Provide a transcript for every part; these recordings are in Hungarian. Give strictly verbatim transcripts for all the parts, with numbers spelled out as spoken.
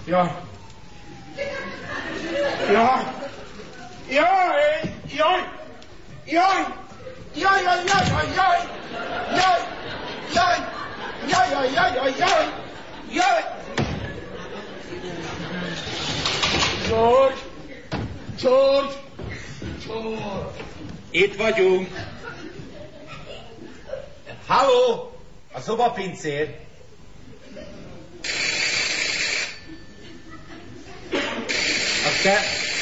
Jaj. Jaj. Jaj. Jaj. Jaj. Jaj, jaj, jaj, jaj, jaj. Jaj. Jaj. Jaj, jaj, jaj, jaj, jaj. Jaj. George. George. George. Itt vagyunk. Halló! A szobapincér. Az te...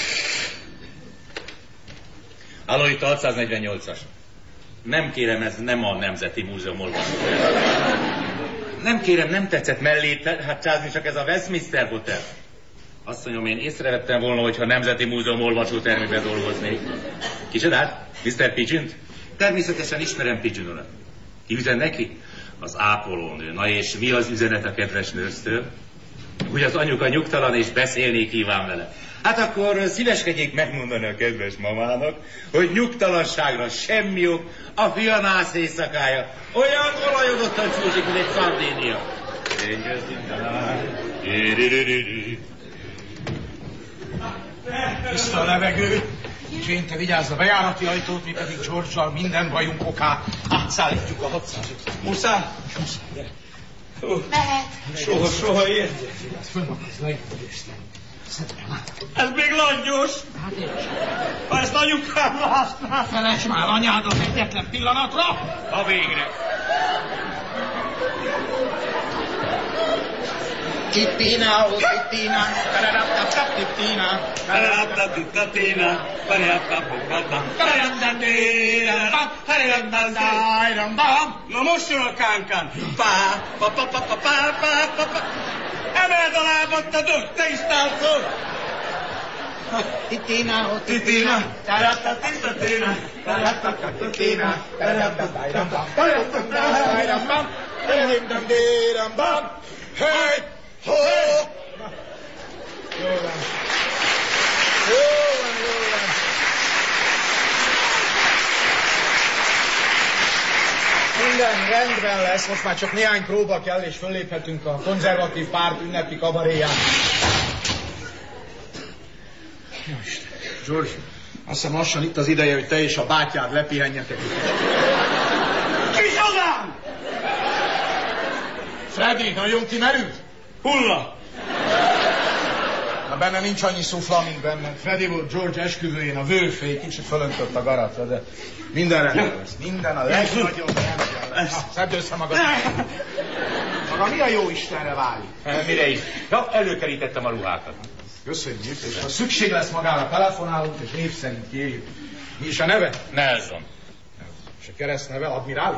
Halló, itt a hatszáznegyvennyolcas. Nem kérem, ez nem a Nemzeti Múzeum olvasó. Nem kérem, nem tetszett mellé hát csázni, csak ez a Westminster Hotel. Azt mondjam, én észrevettem volna, hogyha a Nemzeti Múzeum olvasótermében dolgoznék. Kicsodát? miszter Pigeont? Természetesen ismerem Pigeon urat. Ki üzen neki? Az ápolónő. Na és mi az üzenet a kedves nőrztől? Hogy az anyuka nyugtalan és beszélni kíván vele. Hát akkor szíveskedjék megmondani a kedves mamának, hogy nyugtalanságra semmi ok, a fianász éjszakája olyan olajozottan csúszik, mint egy Szardénia. Tiszta a levegő. Jane, te vigyázz a bejárati ajtót, mi pedig George-al minden bajunk oká átszállítjuk a hatszázat. Muszáj? Muszáj. Mehet. Soha, soha ilyen. Fönnakadsz, lehetőségesen. Ez még langyos. Hát én is. Ha ezt anyukámra használ. Felejts már anyádra egyetlen pillanatra. A végre. Tittina, ó, tittina, tararaptap, tittina, Taraptap, tittina, taraptap, tararaptap. Na most jön a kánkán. Pá, pa, pa, pa, pa, pá, pá, pa, pa. Emeld a lábad, te dög, te is táncolj. Tittina, ó, Tittina, taraptap, tittina, taraptap, tittina, taraptap, tararaptap. Hey! Ho! Jó van. Jó van, jó van. Minden rendben lesz, most már csak néhány próba kell, és fölléphetünk a konzervatív párt ünnepi kabaréján. Jó Isten. George, azt hiszem lassan itt az ideje, hogy te és a bátyád lepihenjetek. Kicsodám! Freddy, nagyon kimerült? Hulla! Na benne nincs annyi szufla, mint benne. Freddy volt George esküvőjén, a vőfély kicsit fölöntött a garatra, de minden rendben lesz. Minden a legnagyobb rendben lesz. Szedd össze magad. Maga mi a jó Istenre válik? Mire is? Ja, előkerítettem a ruhákat. Köszönjük, és ha szükség lesz magára, telefonálunk, és név szerint kérjük. Mi is a neve? Nelson. És a keresztneve admirális?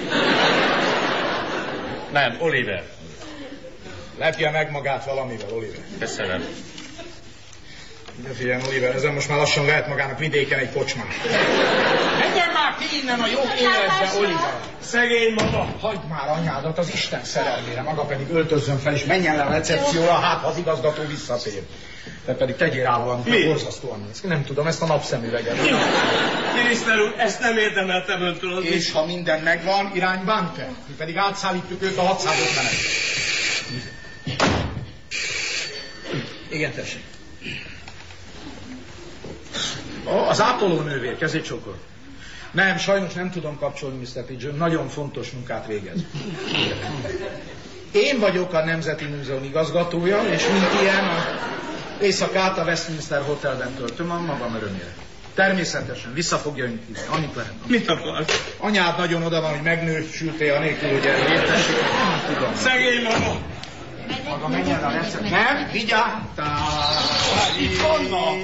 Nem, Oliver. Lepje meg magát valamivel, Oliver. Köszönöm. De figyelj, Oliver, ezen most már lassan lehet magának vidéken egy kocsmát. Menjen már ki innen a jó életbe, Oliver! Szegény mama! Hagyd már anyádat az Isten szerelmére, maga pedig öltözzön fel, és menjen le a recepcióra, hát ha az igazgató visszatér. Te pedig tegyél rá valamit, mi? Borzasztóan néz ki. Nem tudom, ezt a napszemüveget. Miniszter úr, ezt nem érdemeltem öntől. És ha minden megvan, irány Bunker. Mi pedig átszállítjuk őt a hatszázötvenet. Igen, tessék. Oh, az ápolónővér, kezét csókol. Nem, sajnos nem tudom kapcsolni, miszter Pigeon, nagyon fontos munkát végez. Én vagyok a Nemzeti Múzeum igazgatója, és mint ilyen a éjszakát a Westminster Hotelben töltöm a magam örömére. Természetesen, vissza fogja ön hívni, annyit lehet. Mit akar? Anyád nagyon oda van, hogy megnősültél anélkül, hogy erre értessék. Nem tudom. Szegény mama! Maga menjen a recept. Nem, vigyáztál. Itt vannak.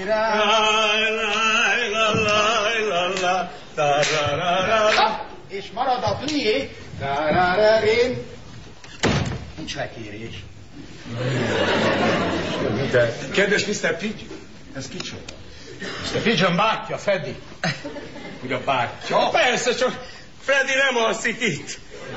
És marad a plié. Tarararén. Nincs lekérés. De, kedves miszter Pigeon, ez kicsoda? miszter Pigeon bátyja, Freddy. Ugye a bátyja? Persze, csak Freddy nem alszik itt.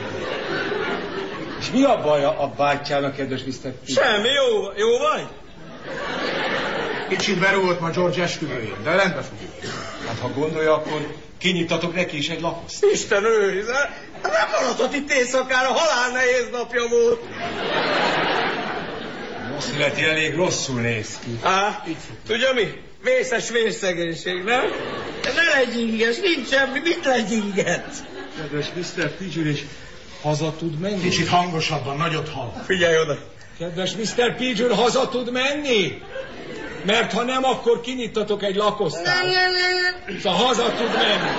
És mi a baja a bátyjának, kedves miszter Pigeon? Semmi, jó, jó vagy? Kicsit berúgott ma George esküvőjén, de rendbe fogjuk. Hát ha gondolja, akkor kinyitatok neki is egy laposzt. Isten őriz, nem maradhat itt éjszakára, halál nehéz napja volt. Azt illeti, elég rosszul néz ki. Á, tudja mi? Vészes vérszegénység, nem? De ne legy inges, nincs semmi, mit legy inget? Kedves miszter Pigeon, és haza tud menni? Kicsit hangosabban, nagyot hall. Figyelj oda. Kedves miszter Pigeon, haza tud menni? Mert ha nem, akkor kinyittatok egy lakosztályt. Szóval haza tud menni.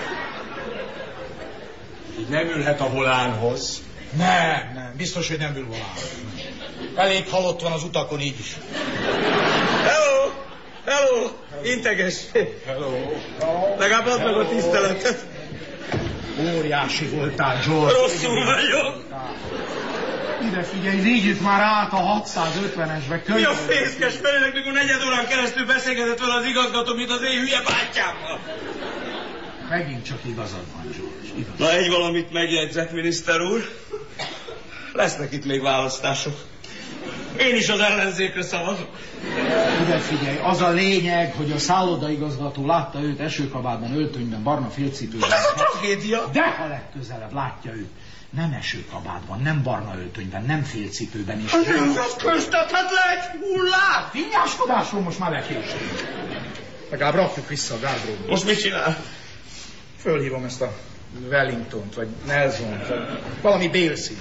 Így nem ülhet a volánhoz. Nem, nem, biztos, hogy nem ül volánhoz. Elég halott van az utakon így is. Hello! Hello! Integes! Hello. Legalább add meg a tiszteletet. Óriási voltál, George. Rosszul vagyok. Ide figyelj, vigyük már át a hatszázötvenesbe. Mi a fészkes felének, mikor negyed órán keresztül beszélgetett vele az igazgató, mint az én hülye bátyámmal? Megint csak igazad van, George. Igaz. Na, egy valamit megjegyzett, miniszter úr. Lesznek itt még választások. Én is az ellenzékre szavazok. Ide figyelj, az a lényeg, hogy a szállodaigazgató látta őt esőkabátban, öltönyben, barna félcipőben. Ez a tragédia. De ha legközelebb látja őt, nem esőkabátban, nem barna öltönyben, nem félcipőben is. Az az köztethetlek hullát. Vinyáskodásról most már lekésünk. Legalább rakjuk vissza a gárdróba. Most mit csinál? Fölhívom ezt a Wellingtont, vagy Nelsont, vagy valami bélszín.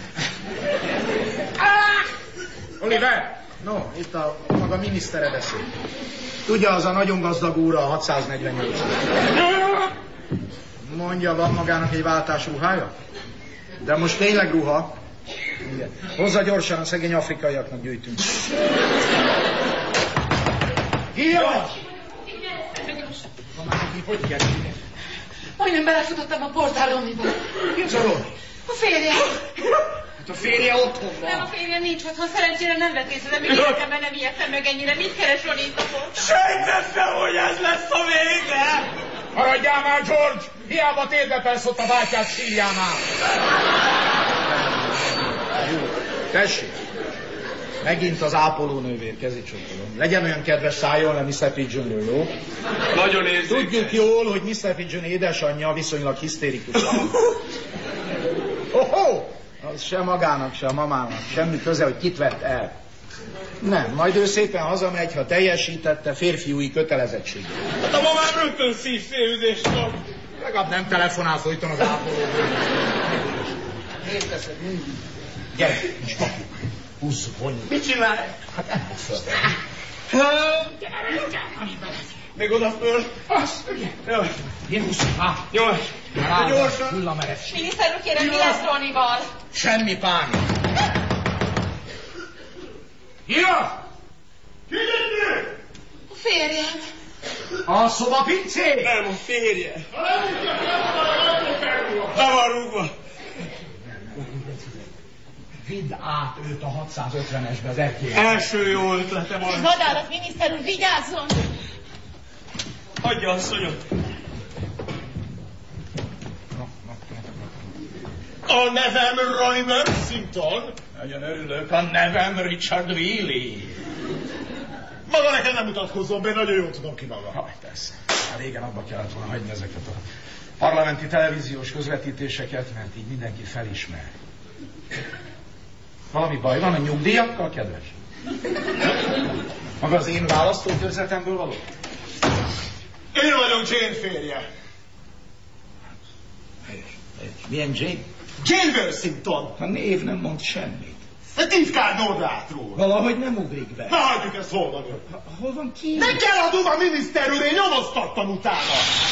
Oliver! No, itt a maga minisztere beszél. Tudja, az a nagyon gazdag úr a hatszáznegyvennyolc. Mondja, van magának egy váltás ruhája? De most tényleg ruha. Igen. Hozza gyorsan, a szegény afrikaiaknak gyűjtünk. Ki vagy? Hogy kell? Majdnem belefutottam a portálómiba. Ki az a Roni? A férje. Hát a férje otthon van. Nem, a férje nincs otthon, szerencsére nem vett észre, de még életemben nem ijedtem meg ennyire. Mit keres Roni itt a portálon? Sejtettem, hogy ez lesz a vége! Maradjál már, George! Hiába térdepelsz ott a bátyád sírjánál. Tessék! Megint az ápolónővér, kezicsokolom. Legyen olyan kedves, szálljon le miszter Pigeonről, jó? Nagyon érzékeny. Tudjuk jól, hogy miszter Pigeon édesanyja viszonylag hisztérikus. Oh-ho! Az se magának, se a mamának. Semmi köze, hogy kit vett el. Nem, majd ő szépen hazamegy, ha teljesítette férfiúi kötelezettségét. Hát a mamám rögtön szívfélüdést kap. Legalább nem telefonál folyton az ápolónővér. Én teszed mindig. Gyere, és kapjuk. Húzzuk, vonjuk. Mit csinálj? Hát emel föl. Még oda föl. Azt, ugye? Jó. Én húzzuk, á. Jó. Rád, Gyorsan. hullamerev. Miniszter úr, kérem, mi lesz Ronival? Semmi pánik. Ira! Ki jönni? A férjem. A szobapincé? Nem, a férje. Be van rúgva. Vidd át őt a hatszázötvenesbe az erkélybe. Első jó ötletem Ez van. vadállat, miniszter úr, vigyázzon! Hagyja, asszonyom. A nevem Roy Mercington. Nagyon örülök, a nevem Richard Wheely. Maga nekem nem mutatkozzon be, nagyon jól tudom ki maga. Haj, persze. Már régen abba kellett volna hagyni ezeket a parlamenti televíziós közvetítéseket, mert így mindenki felismer. Valami baj van a nyugdíjakkal, kedves? Maga az én választókörzetemből való? Én vagyok Jane férje. Helyes, helyes. Milyen Jane? Jane Mercington. A név nem mond semmit. A titkár Norrátról. Valahogy nem ugrik be. Na, hagyjuk ezt, hol vagyok. Hol van ki? Nem kell a duma, miniszter úr, én nyomoztattam utána.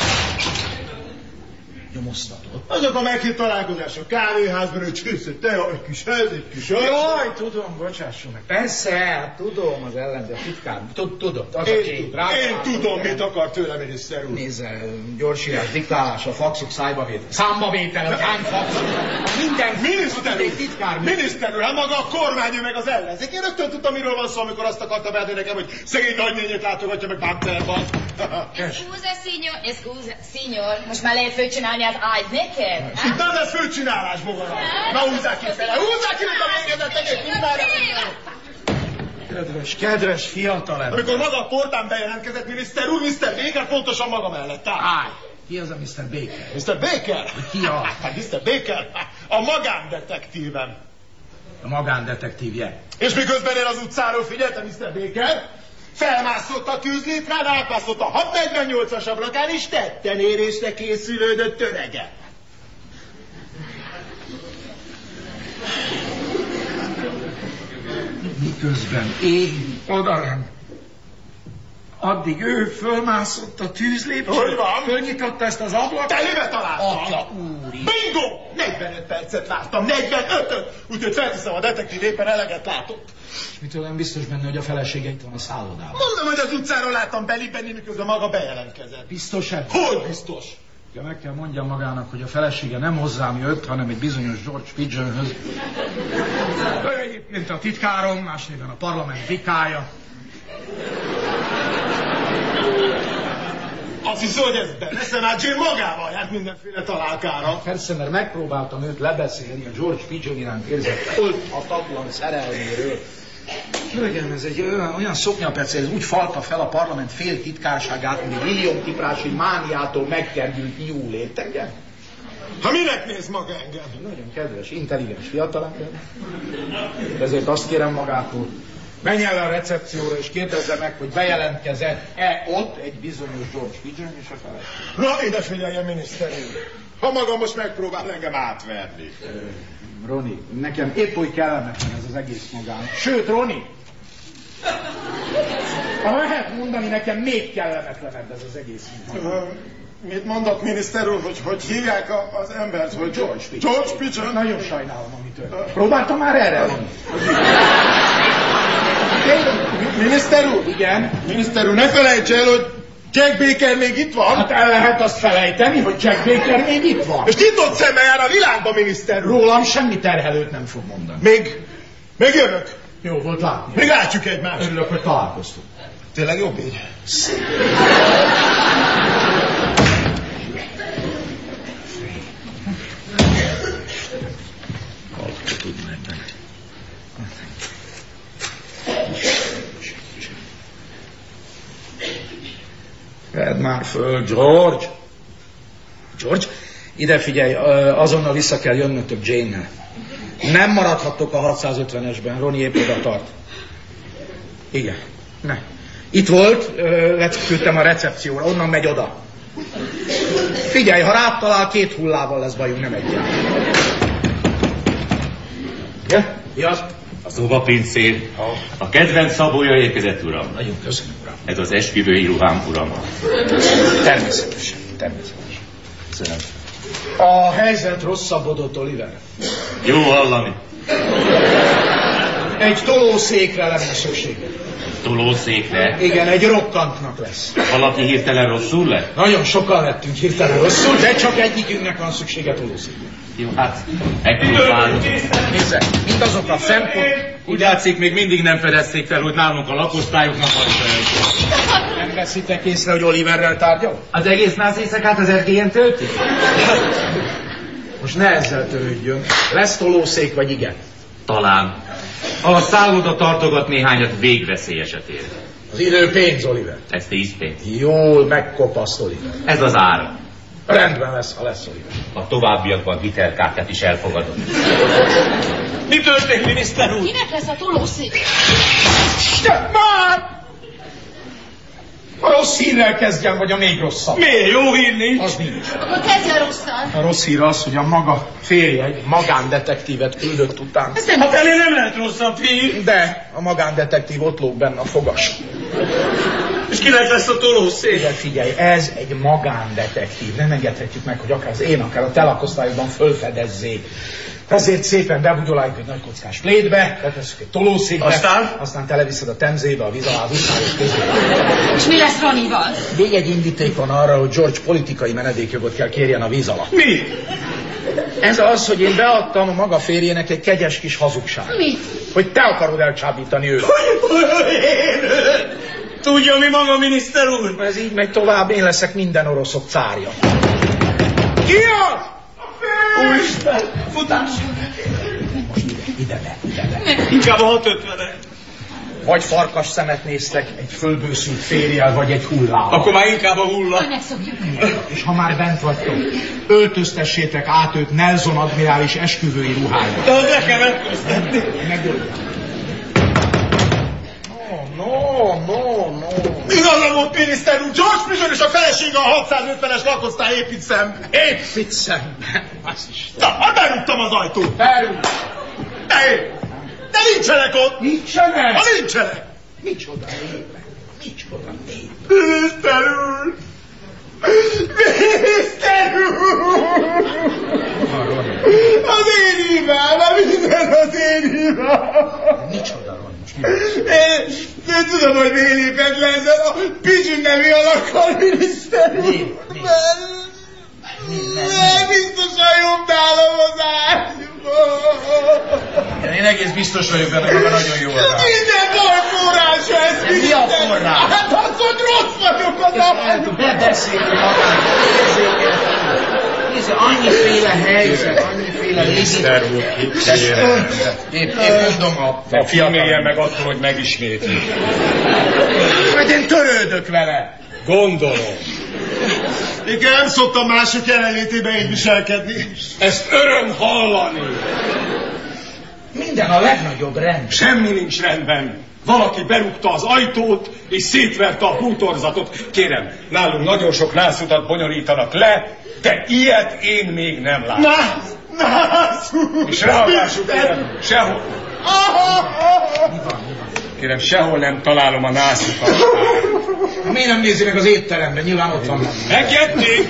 Nyomoztatod. Azok a meghitt találkozások, kávéházban, hogy csőszött, te, egy kis ez, egy kis az. Jaj, tudom, bocsásson meg. Persze, hát tudom az ellenző titkár. Tud, tudod, az a Én, kép. tud, én tudom, mit akar tőlem, miniszter úr. Nézze, gyorsírás, diktálás, a faxok szájba vétel. Számba vétel, a hány fax. Minden Miniszter úr, titkár. miniszter úr, hát maga a kormány, ő meg az ellenzék. Én rögtön tudtam, miről van szó, amikor azt akarta beadni nekem, hogy szegény nagynényét látogatja meg Panterban. Scusa, signor, scusa, signor. Most már lehet fölcsinálni az ágy neked? Nem lesz főcsinálás, bogaram. Na húzzák ki fele, húzzák ki, mint a végedet, egyébként mindenre. Kedves, kedves fiatalember. Amikor maga a portán bejelentkezett, miniszter úr, miszter Baker pontosan maga mellett áll. Állj! Ki az a miszter Baker? miszter Baker? Ki az? Hát miszter Baker, a magándetektívem. A magándetektívje. És miközben én az utcáról figyeltem, miszter Baker, felmászott a tűzlétrán, átmászott a hatszáznegyvennyolcas ablakán, és tetten érésre készülődött örege. Miközben én odalent. Addig ő fölmászott a tűzlépcsőn. Hogy van? Fölnyitotta ezt az ablakot. Telébe találtam. Atya úri. Bingo! negyvenöt percet vártam, negyvenötöt! Úgyhogy felteszem, a detektív éppen eleget látott. És mitől nem biztos benne, hogy a felesége itt van a szállodában? Mondom, hogy az utcáról láttam belibenni, miközben maga bejelentkezett. Biztos-e? Hogy biztos? Ja, meg kell mondjam magának, hogy a felesége nem hozzám jött, hanem egy bizonyos George Pigeonhöz. Ő egyébként a titkárom, más néven a parlament vikája. Azt hiszem, hogy ez beszem át Jane magával járt mindenféle találkára. Persze, mert megpróbáltam őt lebeszélni a George Pigeon iránt érzett oldhatatlan szerelméről. Hölgyem, ez egy olyan, olyan szoknyapece, ez úgy falta fel a parlament fél titkárságát, mint egy milliómtiprási mániától megkerült nyúlét, engem? Ha minek néz maga engem? Nagyon kedves, intelligens fiatalember. Ezért azt kérem magától, menj el a recepcióra és kérdezze meg, hogy bejelentkezett-e ott egy bizonyos George Pigeon és a feleség. Na, ide figyeljen, miniszter úr. Ha maga most megpróbál engem átverni. Roni, nekem épp úgy kellemetlen ez az egész magán. Sőt, Roni, ha lehet mondani, nekem még kellemetlenebb ez az egész magán. Mit mondott, miniszter úr, hogy hogy hívják a, az embert, hogy George Pigeon. George Pigeon? Nagyon sajnálom, amit ő. Próbáltam már erre, Roni? Miniszter úr? Igen? Miniszter úr, ne felejts el, hogy Jack Baker még itt van. Hát el lehet azt felejteni, hogy Jack Baker még itt van. És nyitott szemmel jár a világba, miniszter úr. Rólam semmi terhelőt nem fog mondani. Még, még jövök. Jó volt látni. Még látjuk egymást. Örülök, hogy találkoztunk. Tényleg jobb így? Vedd már föl, George! George, ide figyelj, azonnal vissza kell jönnötök Jane-nel. Nem maradhattok a hatszázötvenesben, Roni épp oda tart. Igen, ne. Itt volt, leküldtem a recepcióra, onnan megy oda. Figyelj, ha rád talál, két hullával lesz bajunk, nem egyel. Ja? Mi az? A szobapincér. A kedvenc szabója érkezett, uram. Nagyon köszönöm, uram. Ez az esküvői ruhám, uram. Természetesen, természetesen. Köszönöm. A helyzet rosszabbodott, Oliver. Jó hallani. Egy tolószékre lenne szüksége. Tolószékre. Igen, egy rokkantnak lesz. Valaki hirtelen rosszul lett? Nagyon sokan lettünk hirtelen rosszul, de csak egyikünknek van szüksége tolószékre. Jó, hát megpróbálunk. Nézze, mindazok a szempont... Úgy látszik, még mindig nem fedezték fel, hogy nálunk a lakosztályoknak van felelősség. Nem veszitek észre, hogy Oliverrel tárgyal? Az egész nász éjszakát az erkélyen tölti? Most ne ezzel törődjön. Lesz tolószék, vagy igen? Talán. A szálloda tartogat néhányat végveszély esetére. Az idő pénz, Oliver. Ez tíz pénz. Jól megkopaszt, Oliver. Ez az ára. Rendben lesz, ha lesz, Oliver. A továbbiakban hitelkártyát is elfogadom. Mi történt, miniszter úr? Kinek lesz a tolószék? Már! A rossz hírrel kezdjem, vagy a még rosszabb? Miért? Jó hír nincs. Az nincs. Akkor kezdj a rosszal. A rossz hír az, hogy a maga férje egy magándetektívet küldött után. Hát ennél nem lehet rosszabb hír. De a magándetektív ott lóg benne a fogas. És kinek lesz a tolószék? Igen, figyelj, ez egy magándetektív. Nem engedhetjük meg, hogy akár az én, akár a te lakosztályokban fölfedezzék. Ezért szépen bebugyoláljuk egy nagy kockás plétbe, letesszük egy tolószékbe, aztán? aztán televiszed a Temzébe, a víz alá, az utcájok közé. És mi lesz Ronival? Még egy indíték van arra, hogy George politikai menedékjogot kell kérjen a víz alatt. Mi? Ez az, hogy én beadtam a maga férjének egy kegyes kis hazugság. Mi? Hogy te akarod elcsábítani őt. Tudja, mi maga, miniszter úr? Ez így megy tovább, én leszek minden oroszok cárja. Ki az? Úristen, futás! Most ide, ide be, ide be. Inkább a hatszázötvenet. Vagy farkas szemet néztek egy fölbőszült férjel, vagy egy hullával. Akkor már inkább a hulla. Majd megszokjuk. És ha már bent vagytok, öltöztessétek át őt Nelson admirális esküvői ruhájába. De az nekem öltöztetni. Megoldják. No, no, no. Igaza volt, miniszter úr, George Pigeon és a felesége a hatszázötvenes lakosztály épít szemben. Épít szemben. Az is. Na, hát berúgtam az ajtót. Berúgtam. De, de nincsenek ott. Nincsenek. Ha nincsenek. Micsoda népek. Micsoda nép. Miniszter úr. Miniszter úr. Az én hibám, minden az én hibám. Micsoda van most? Én nem tudom, hogy miért lépett le ezzel a Pigeon nevű alakkal, miniszter úr. Mi? Mi? Mert biztosan jobb nálam az ágyban. Én egész biztos vagyok benne, hogy nagyon jó az ágy. Minden baj forrása ez, Mi a miniszter. forrás? Hát az, hogy rossz vagyok az ágyban. Bebeszélni magát. Nézd, annyiféle helyzet, annyiféle Miniszter úr, Épp, épp mondom a... a fiaméljen meg attól, hogy megismétli. Majd én törődök vele. Gondolom. Én nem szoktam mások jelenlétében így viselkedni. Ezt öröm hallani. Minden a legnagyobb rend. Semmi nincs rendben. Valaki berúgta az ajtót, és szétverte a bútorzatot. Kérem, nálunk nagyon sok nászutat bonyolítanak le, de ilyet én még nem láttam. Nász! Nász! És ráadásul kérem, sehol... Kérem, sehol nem találom a nászukat. Miért nem nézi meg az étteremben? Nyilván ott van. Megjették!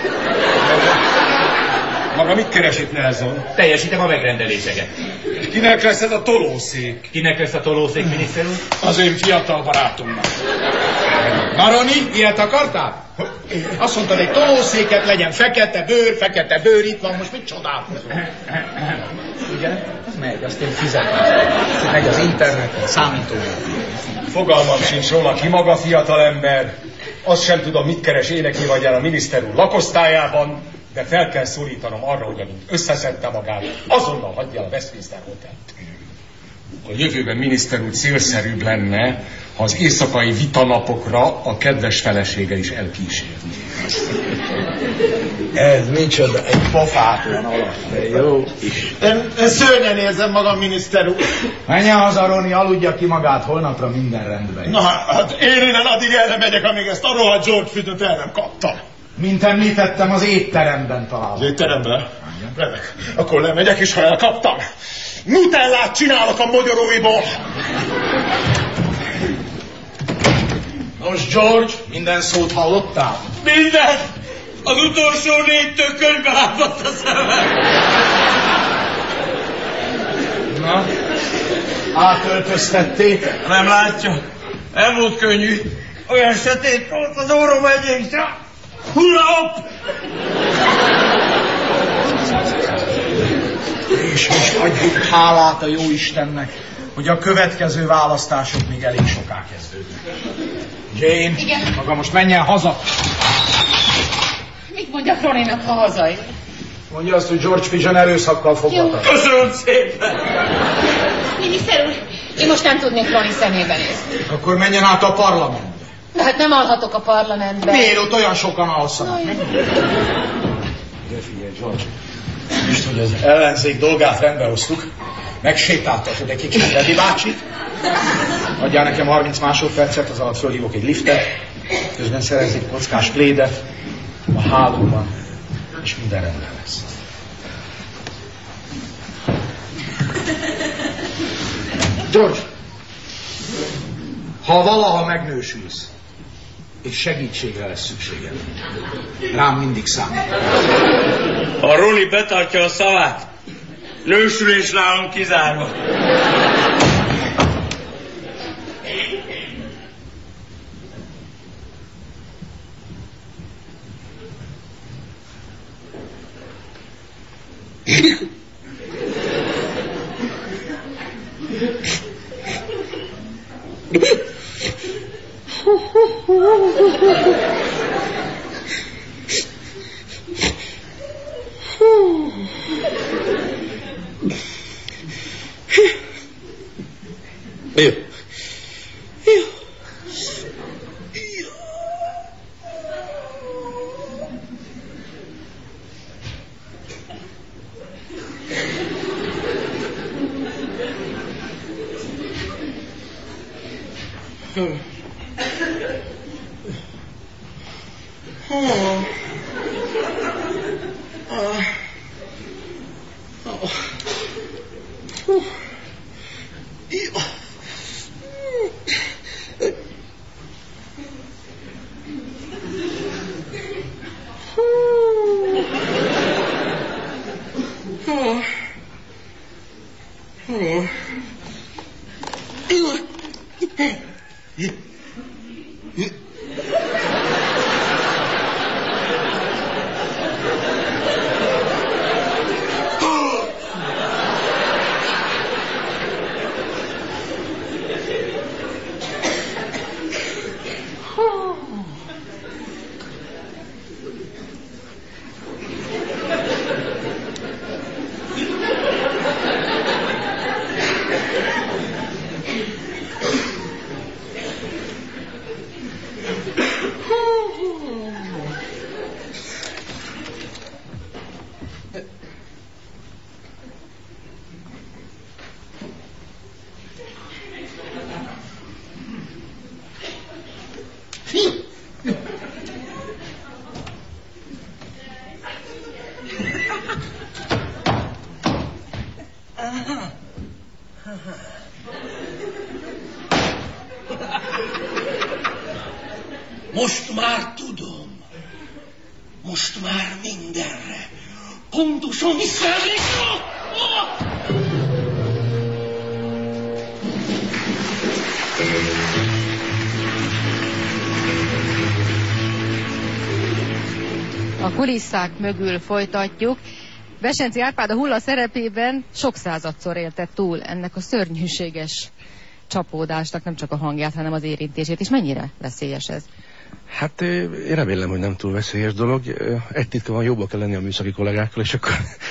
Maga mit keres itt, Nelson? Teljesítem a megrendeléseket. Kinek lesz ez a tolószék? Kinek lesz a tolószék, miniszter úr? Az én fiatal barátomnak. Maroni, ilyet akartál? Azt mondtad, egy tolószéket legyen, fekete bőr, fekete bőr, itt van, most mit csodálkozol? Ugye? Ez megy, azt én fizetem. Megy az interneten, számítógép. Fogalmam sincs róla, ki maga fiatalember. Azt sem tudom, mit keres énekli vagy el a miniszter úr lakosztályában, de fel kell szólítanom arra, hogy amint összeszedte magát, azonnal hagyja el a Westminster Hotelt. A jövőben miniszter úr célszerűbb lenne, ha az éjszakai vitanapokra a kedves felesége is elkísérni. Ez micsoda, egy pofátlan alap. Jó is. Én, én szörnyen érzem magam, miniszter úr. Menjen haza, Roni, aludja ki magát, holnapra minden rendben. Na hát én innen addig el nem megyek, amíg ezt a rohadt George Pigeont el nem kaptam. Mint említettem, az étteremben Az találom. étteremben? Remek. Akkor lemegyek, és ha elkaptam, nutellát csinálok a mogyoróiból. Nos, George, minden szót hallottál? Minden! Az utolsó négy tökölbe látott a szemem! Na, átöltöztettétek? Nem látja? Nem volt könnyű. Olyan sötét volt az órom egyébként. Hula hopp! És most adjuk hálát a jó Istennek, hogy a következő választások még elég soká kezdődnek. Jane, Igen. maga most menjen haza. Mit mondjak Roninak, ha hazajön? Mondja azt, hogy George Pigeon erőszakkal foglalta. Köszönöm szépen! Miniszter úr, én most nem tudnék Roni szemébe nézni. Akkor menjen át a parlamentbe. De hát nem alhatok a parlamentben. Miért ott olyan sokan alszanak? Jaj. De figyelj, George, most, hogy az ellenzék dolgát rendbe hoztuk, megsétáltatod egy kicsit Ledi bácsit, adjál nekem harminc másodpercet, az alatt fölhívok egy liftet, közben szerez egy kockás plédet a hálóban, és minden rendben lesz. George, ha valaha megnősülsz, és segítségre lesz szükséged, rám mindig számít. A Roni betartja a szavát. Nősülés nálunk kizárva. Jó. Most már tudom. Most már mindenre. Pontosan visszaemlékszem. A kulisszák mögül folytatjuk. Besenczy Árpád a Hulla szerepében sok századszor élte túl ennek a szörnyűséges csapódásnak nem csak a hangját, hanem az érintését is. Mennyire veszélyes ez? Hát én remélem, hogy nem túl veszélyes dolog. Egy titka van, jobban kell lenni a műszaki kollégákkal, és akkor